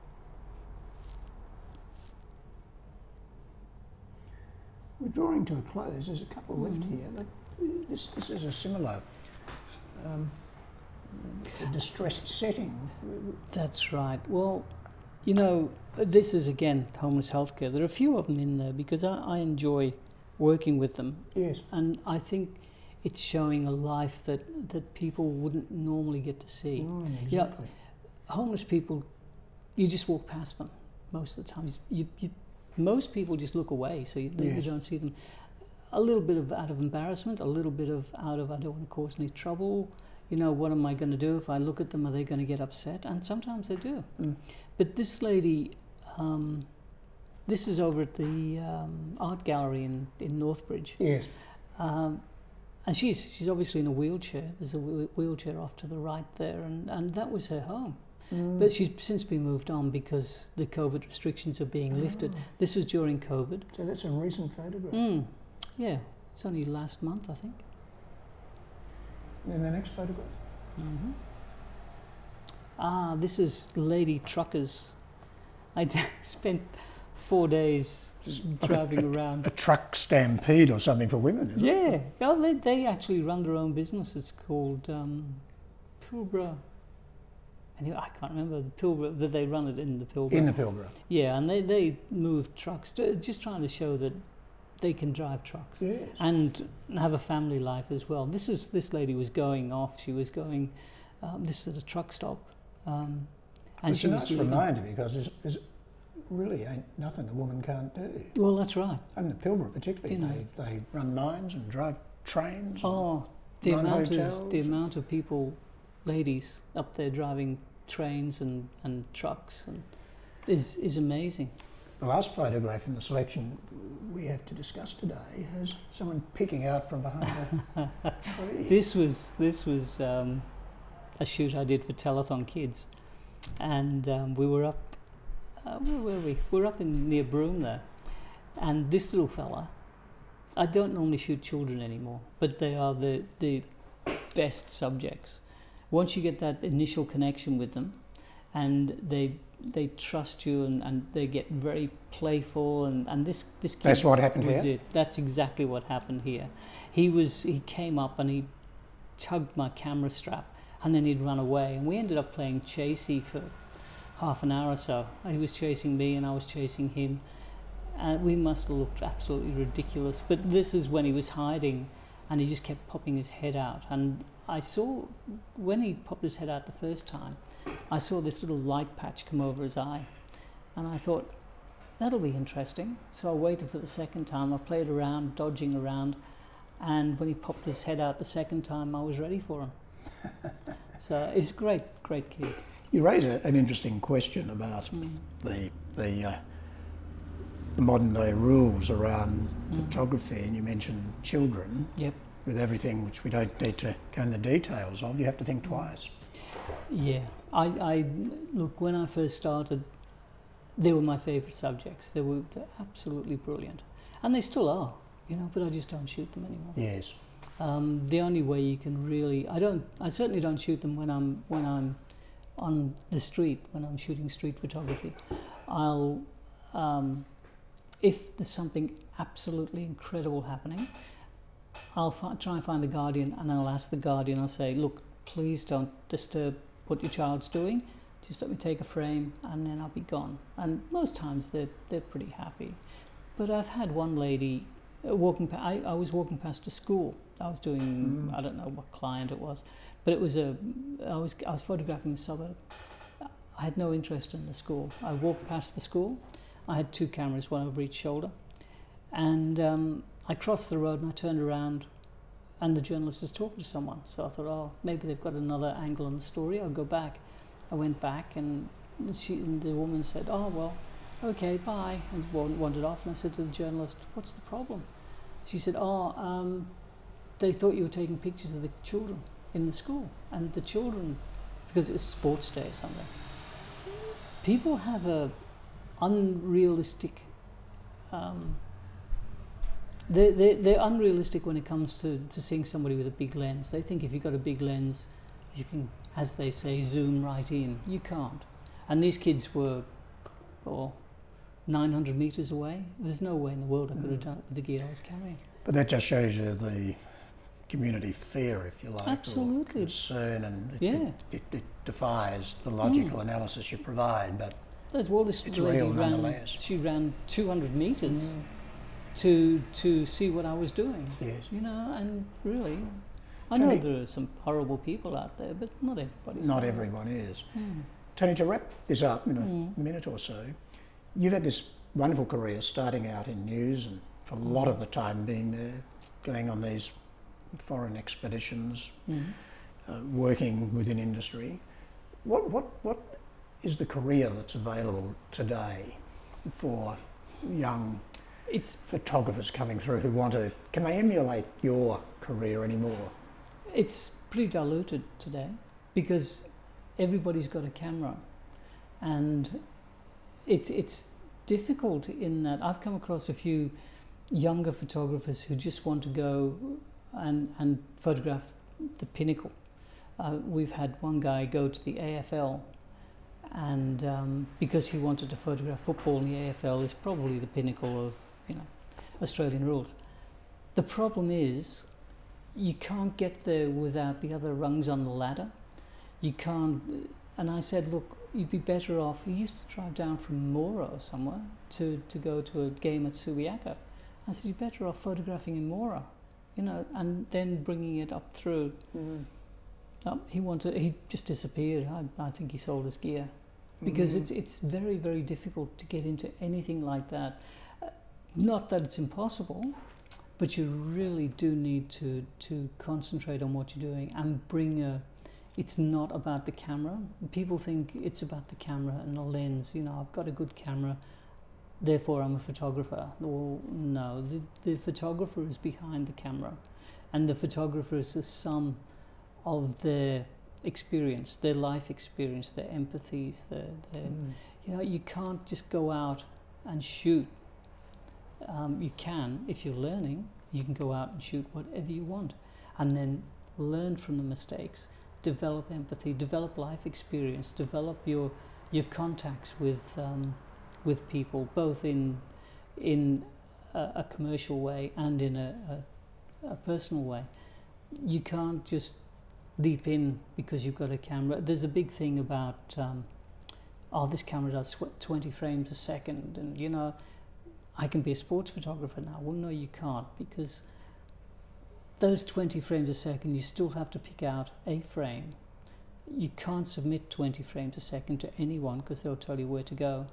We're drawing to a close. There's a couple left Mhm. here, but this, this is a similar um, a distressed setting. That's right. Well, you know, this is again homeless healthcare. There are a few of them in there because I, I enjoy working with them, Yes. and I think it's showing a life that, that people wouldn't normally get to see. Mm, Yeah. exactly. Homeless people, you just walk past them most of the time. You, you, most people just look away, so you, Yes. you don't see them. A little bit of out of embarrassment, a little bit of out of I don't want to cause any trouble. You know, what am I going to do if I look at them? Are they going to get upset? And sometimes they do. Mm. But this lady, um, this is over at the um, art gallery in, in Northbridge. Yes. Um, and she's she's obviously in a wheelchair. There's a wheel- wheelchair off to the right there, and, and that was her home. Mm. But she's since been moved on because the COVID restrictions are being lifted. Oh. This was during COVID. So that's a recent photograph. Mm. Yeah, it's only last month, I think. And the next photograph. hmm Ah, this is Lady Truckers. I d- spent four days driving around. A truck stampede or something for women, isn't it? Yeah, well, they, they actually run their own business. It's called um, Pilbara. Anyway, I can't remember the Pilbara, that they run it in the Pilbara. In the Pilbara. Yeah, and they, they move trucks, to, just trying to show that they can drive trucks Yes. and have a family life as well. This is this lady was going off. She was going. Um, this is at a truck stop, um, and It's she a was nice leaving. reminder because there's, there's really ain't nothing a woman can't do. Well, that's right. And the Pilbara particularly, You know. they, they run mines and drive trains. and Oh, the run amount hotels. of the amount of people, ladies up there driving trains and, and trucks and is is amazing. The last photograph in the selection we have to discuss today has someone picking out from behind a tree. This was this was um, a shoot I did for Telethon Kids, and um, we were up. Uh, where were we? We were up in near Broome there, and this little fella. I don't normally shoot children anymore, but they are the the best subjects. Once you get that initial connection with them, and they they trust you, and, and they get very playful, and, and this this kid That's what happened was here? it. That's exactly what happened here. He was he came up and he tugged my camera strap, and then he'd run away, and we ended up playing chasey for half an hour or so. He was chasing me and I was chasing him, and we must have looked absolutely ridiculous. But this is when he was hiding, and he just kept popping his head out, and I saw when he popped his head out the first time, I saw this little light patch come over his eye, and I thought, that'll be interesting. So I waited for the second time. I played around, dodging around, and when he popped his head out the second time, I was ready for him. So it's great, great kid. You raise a, an interesting question about Mm. the the, uh, the modern day rules around Mm. photography, and you mentioned children. Yep. With everything which we don't need to go into the details of, you have to think twice. Yeah. I, I look, when I first started, they were my favourite subjects. They were they're absolutely brilliant, and they still are. You know, but I just don't shoot them anymore. Yes. Um, the only way you can really, I don't, I certainly don't shoot them when I'm when I'm on the street, when I'm shooting street photography. I'll, um, if there's something absolutely incredible happening, I'll fi- try and find the guardian, and I'll ask the guardian. I'll say, look, please don't disturb what your child's doing. Just let me take a frame, and then I'll be gone. And most times they're they're pretty happy. But I've had one lady uh, walking. Pa- I, I was walking past a school. I was doing Mm. I don't know what client it was, but it was a. I was I was photographing the suburb. I had no interest in the school. I walked past the school. I had two cameras, one over each shoulder, and um, I crossed the road and I turned around, and the journalist was talking to someone. So I thought, oh, maybe they've got another angle on the story. I'll go back. I went back, and she and the woman said, oh well, okay, bye, and wan- wandered off. And I said to the journalist, what's the problem? She said, oh, um, they thought you were taking pictures of the children in the school, and the children, because it's sports day or something. People have a unrealistic. Um, They're, they're, they're unrealistic when it comes to, to seeing somebody with a big lens. They think if you've got a big lens, you can, as they say, zoom right in. You can't. And these kids were oh, nine hundred metres away. There's no way in the world I could have Mm. done it with the gear I was carrying. But that just shows you the community fear, if you like, Absolutely. or concern, and it, Yeah. it, it, it defies the logical Mm. analysis you provide, but There's well, this It's lady real ran, nonetheless. she ran two hundred metres Mm. to to see what I was doing. yes. You know, and really, I Tony- know there are some horrible people out there, but not everybody's Not horrible. everyone is. Mm. Tony, to wrap this up in a Mm. minute or so, you've had this wonderful career starting out in news and for a lot of the time being there, going on these foreign expeditions, Mm. uh, working within industry. What, what, what is the career that's available today for young It's photographers coming through who want to, can they emulate your career anymore? it's pretty diluted today because everybody's got a camera, and it's it's difficult in that I've come across a few younger photographers who just want to go and and photograph the pinnacle. Uh, we've had one guy go to the A F L, and um, because he wanted to photograph football in the A F L is probably the pinnacle of, you know, Australian rules. The problem is you can't get there without the other rungs on the ladder. You can't, and I said, look, you'd be better off. He used to drive down from Mora or somewhere to, to go to a game at Subiaco. I said, you're better off photographing in Mora, you know, and then bringing it up through. Mm. Um, he wanted. He just disappeared. I, I think he sold his gear because mm. it's it's very very difficult to get into anything like that. Uh, not that it's impossible, but you really do need to to concentrate on what you're doing and bring a. It's not about the camera. People think it's about the camera and the lens. You know, I've got a good camera, therefore I'm a photographer. Well, no, the the photographer is behind the camera, and the photographer is the sum of their experience, their life experience, their empathies, their, their mm. you know, you can't just go out and shoot. Um, you can, if you're learning, you can go out and shoot whatever you want, and then learn from the mistakes, develop empathy, develop life experience, develop your your contacts with um, with people, both in in a, a commercial way and in a, a, a personal way. You can't just leap in because you've got a camera. There's a big thing about um, oh, this camera does twenty frames a second, and you know, I can be a sports photographer now. Well, no, you can't, because those twenty frames a second, you still have to pick out a frame. You can't submit twenty frames a second to anyone because they'll tell you where to go.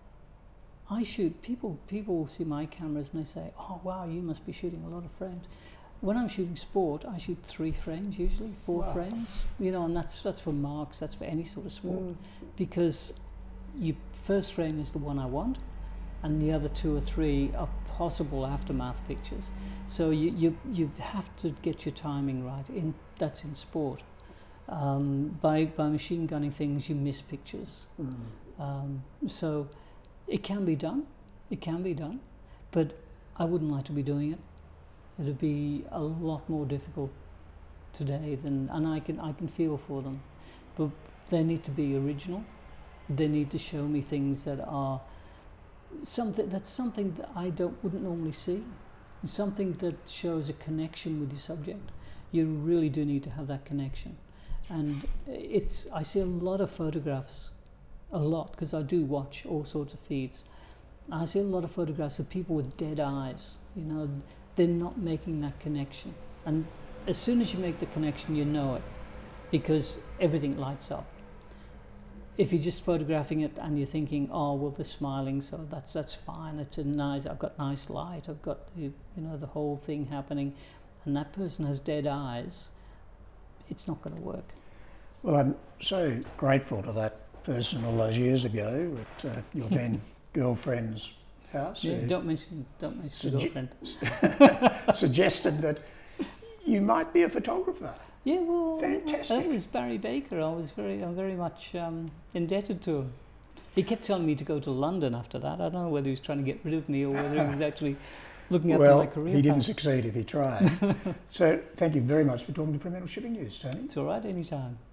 I shoot, people people see my cameras and they say, oh wow, you must be shooting a lot of frames. When I'm shooting sport, I shoot three frames usually, four wow. frames, you know, and that's that's for marks, that's for any sort of sport, mm. because your first frame is the one I want, and the other two or three are possible aftermath pictures. So you you, you have to get your timing right. In that's in sport. Um, by by machine gunning things, you miss pictures. Mm. Um, so it can be done, it can be done, but I wouldn't like to be doing it. It'd be a lot more difficult today than, and I can I can feel for them, but they need to be original. They need to show me things that are something that's something that I don't wouldn't normally see. Something that shows a connection with your subject. You really do need to have that connection, and it's I see a lot of photographs, a lot, because I do watch all sorts of feeds. I see a lot of photographs of people with dead eyes. You know. They're not making that connection, and as soon as you make the connection, you know it, because everything lights up. If you're just photographing it and you're thinking, oh well, they're smiling, so that's that's fine. It's a nice. I've got nice light. I've got the, you know, the whole thing happening, and that person has dead eyes. It's not going to work. Well, I'm so grateful to that person all those years ago at uh, your then girlfriend's house. Yeah, don't mention, don't mention Sugge- girlfriend. Suggested that you might be a photographer. Yeah, well, fantastic. That was Barry Baker. I was very, I'm very much um, indebted to him. He kept telling me to go to London after that. I don't know whether he was trying to get rid of me or whether he was actually looking after well, my career. Well, he didn't path. succeed if he tried. So, thank you very much for talking to Fremantle Shipping News, Tony. It's all right, anytime.